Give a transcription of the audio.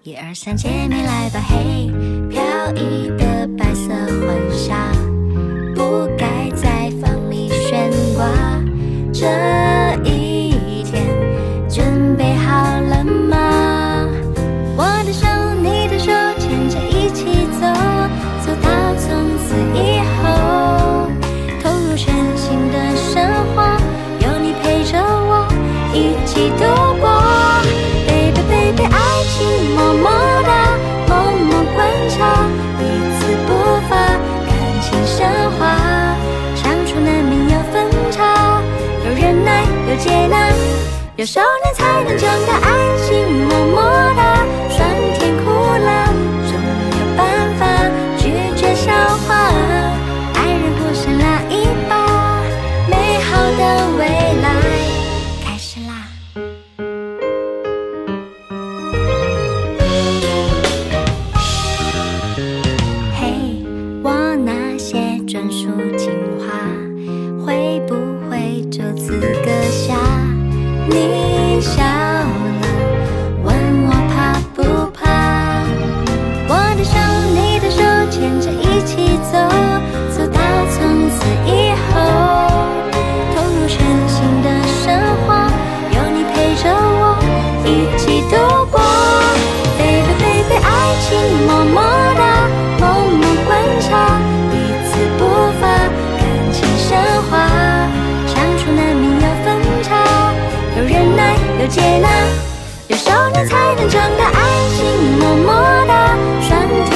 1、2、3，姐妹来吧，嘿！飘逸的白色婚纱，不该在房里悬挂。这一天，准备好了吗？我的手，你的手，牵着一起走，走到从此以后，投入全新的生活，有你陪着我一起度过。Baby baby， 爱情默默的，默默观察，彼此步伐，感情升华，相处难免有分岔，有忍耐，有接纳，有收敛才能长大。爱情默默的，酸甜苦辣，总有办法拒绝消化。爱人互相拉一把，美好的未来开始啦！嘿，我那些专属情话，会不会就此搁下？你笑了，问我怕不怕？我的手，你的手，牵着一起走，走到从此以后，投入全新的生活，有你陪着我一起度过。Baby baby， 爱情默默的，默默观察，彼此步伐，感情升华，相处难免有分岔，有忍耐，有接纳，有收敛才能长大。爱情默默的，酸甜